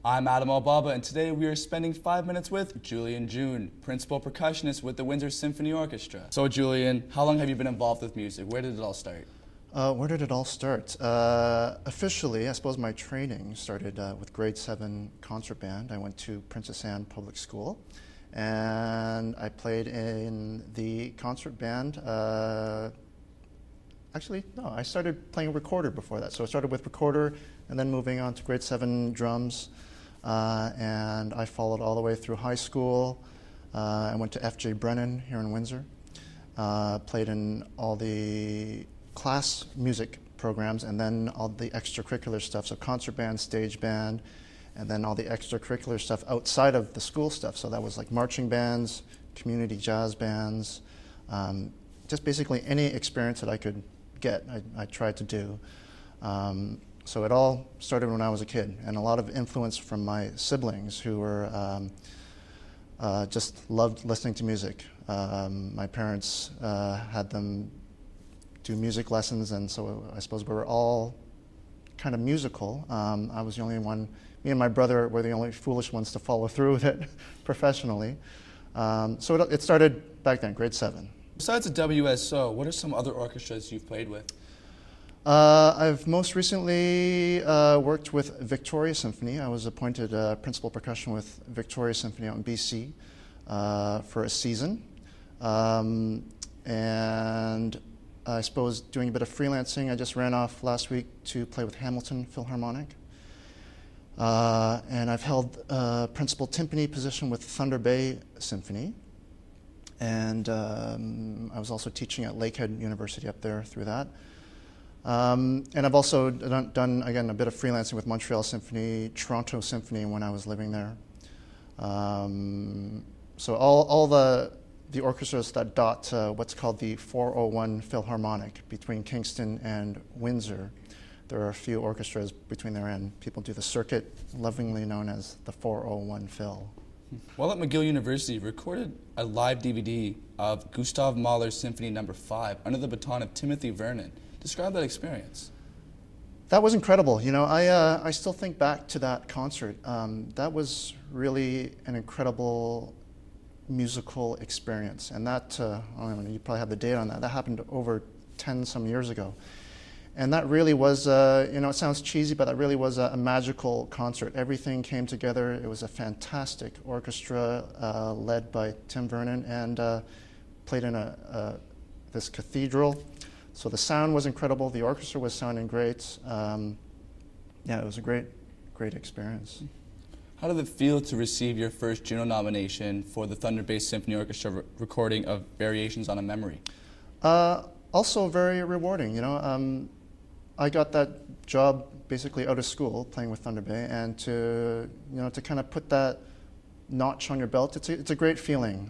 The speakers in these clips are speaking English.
I'm Adam Albaba, and today we are spending 5 minutes with Julian June, principal percussionist with the Windsor Symphony Orchestra. So Julian, how long have you been involved with music? Where did it all start? Where did it all start? Officially, I suppose my training started with grade 7 concert band. I went to Princess Anne Public School, and I played in the concert band. Actually, no, I started playing recorder before that. So I started with recorder, and then moving on to grade 7 drums. And I followed all the way through high school. I went to F.J. Brennan here in Windsor. Played in all the class music programs and then all the extracurricular stuff, so concert band, stage band, and then all the extracurricular stuff outside of the school stuff. So that was like marching bands, community jazz bands, just basically any experience that I could get, I tried to do. So it all started when I was a kid, and a lot of influence from my siblings who were just loved listening to music. My parents had them do music lessons, and so I suppose we were all kind of musical. I was the only one, me and my brother were the only foolish ones to follow through with it professionally. So it started back then, grade 7. Besides the WSO, what are some other orchestras you've played with? I've most recently worked with Victoria Symphony. I was appointed principal percussion with Victoria Symphony out in BC for a season. And I suppose doing a bit of freelancing. I just ran off last week to play with Hamilton Philharmonic. And I've held a principal timpani position with Thunder Bay Symphony. And I was also teaching at Lakehead University up there through that. And I've also done, again, a bit of freelancing with Montreal Symphony, Toronto Symphony when I was living there. So all the orchestras that dot what's called the 401 Philharmonic between Kingston and Windsor. There are a few orchestras between there, and people do the circuit, lovingly known as the 401 Phil. While at McGill University, you recorded a live DVD of Gustav Mahler's Symphony No. 5 under the baton of Timothy Vernon. Describe that experience. That was incredible. You know, I still think back to that concert. That was really an incredible musical experience, and that I don't know, you probably have the date on that. That happened over 10 some years ago, and that really was you know, it sounds cheesy, but that really was a magical concert. Everything came together. It was a fantastic orchestra led by Tim Vernon, and played in this cathedral. So the sound was incredible. The orchestra was sounding great. Yeah, it was a great experience. How did it feel to receive your first Juno nomination for the Thunder Bay Symphony Orchestra recording of Variations on a Memory? Also very rewarding. You know, I got that job basically out of school playing with Thunder Bay, and to kind of put that notch on your belt, it's a great feeling.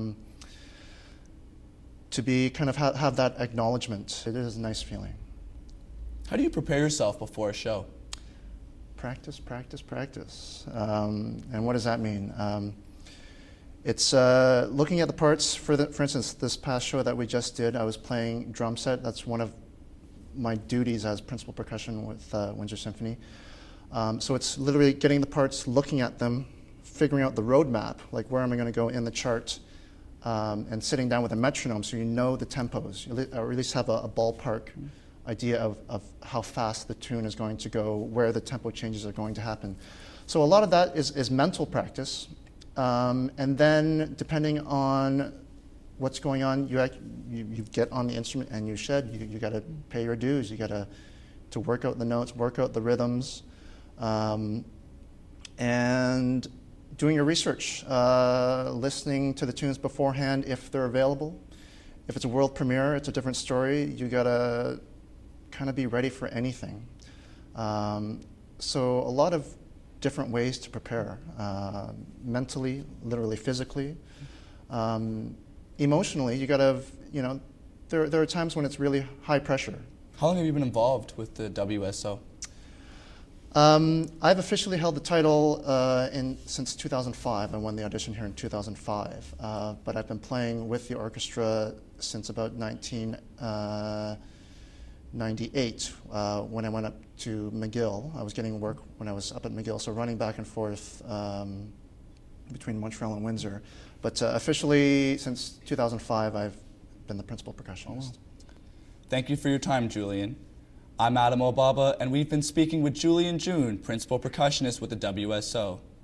To be kind of have that acknowledgement, it is a nice feeling. How do you prepare yourself before a show? Practice, practice, practice. And what does that mean? It's looking at the parts. For instance, this past show that we just did, I was playing drum set. That's one of my duties as principal percussion with Windsor Symphony. So it's literally getting the parts, looking at them, figuring out the roadmap, like where am I going to go in the chart, and sitting down with a metronome so you know the tempos, or at least have a ballpark idea of how fast the tune is going to go, where the tempo changes are going to happen. So a lot of that is mental practice, and then depending on what's going on, you get on the instrument and you got to pay your dues. You got to work out the notes, work out the rhythms, and doing your research, listening to the tunes beforehand if they're available. If it's a world premiere, it's a different story. You got to kind of be ready for anything. So a lot of different ways to prepare, mentally, literally, physically. Emotionally, you got to, there are times when it's really high pressure. How long have you been involved with the WSO? I've officially held the title since 2005. I won the audition here in 2005, but I've been playing with the orchestra since about 19 98 when I went up to McGill. I was getting work when I was up at McGill, so running back and forth between Montreal and Windsor. But officially, since 2005, I've been the principal percussionist. Oh, wow. Thank you for your time, Julian. I'm Adam Obaba, and we've been speaking with Julian June, principal percussionist with the WSO.